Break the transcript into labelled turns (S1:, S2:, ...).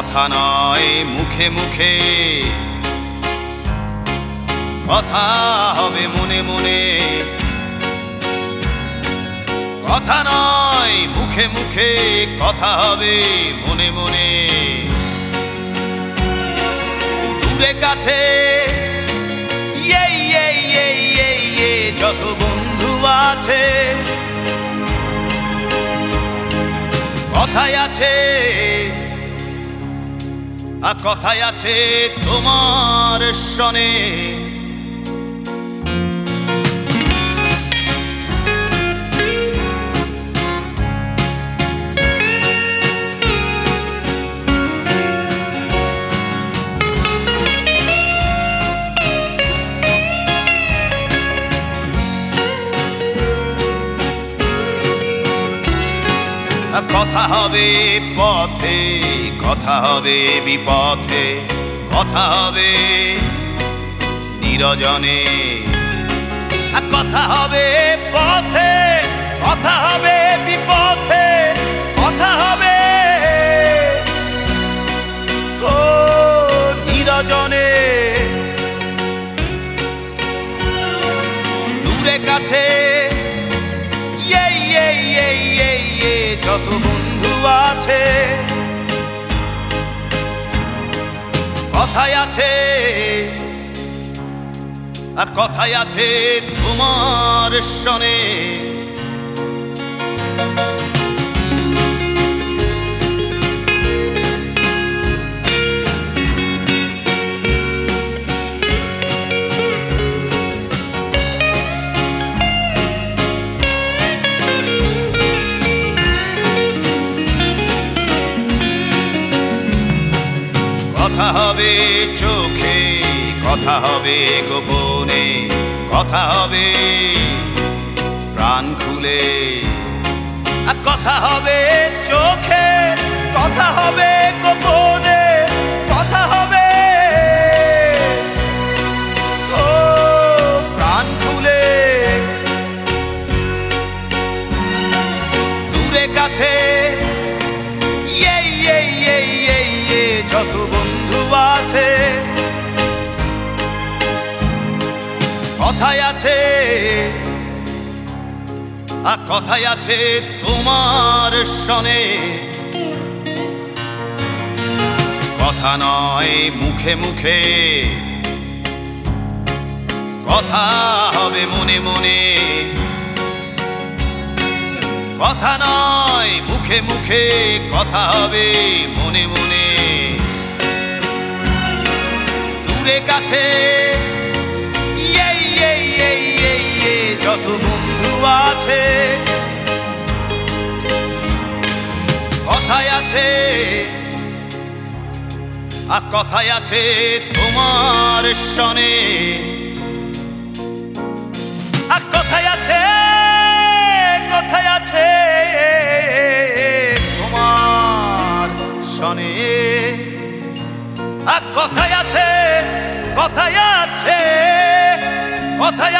S1: কথা নয় মুখে মুখে, কথা হবে মনে মনে। কথা নয় মুখে মুখে, কথা হবে মনে মনে। দূরে কাছে যত বন্ধু আছে, কথায় আছে কথায় আছে তোমার সনে। কথা হবে পথে, কথা হবে বিপথে, কথা হবে নিরজনে। কথা হবে পথে, কথা হবে বিপথে, কথা হবে নিরজনে। দূরে কাছে যত বন্ধু আছে, কথায় আছে কথায় আছে তোমার সনে। কথা হবে চোখে, কথা হবে গোপনে, কথা হবে প্রাণ খুলে। কথা হবে চোখে, কথা হবে গোপনে, কথা হবে প্রাণ খুলে। দূরে কাছে যত বন্ধু আছে, কথায় আছে কথায় আছে তোমার সনে। কথা নয় মুখে মুখে, কথা হবে মনে মনে। কথা নয় মুখে মুখে, কথা হবে মনে মনে। দূরে কাছে যত বন্ধু আছে, কথায় আছে কথায় আছে তোমার সনে। কথায় আছে কথায় আছে তোমার সনে। কথায় আছে কথায় আছে কথায়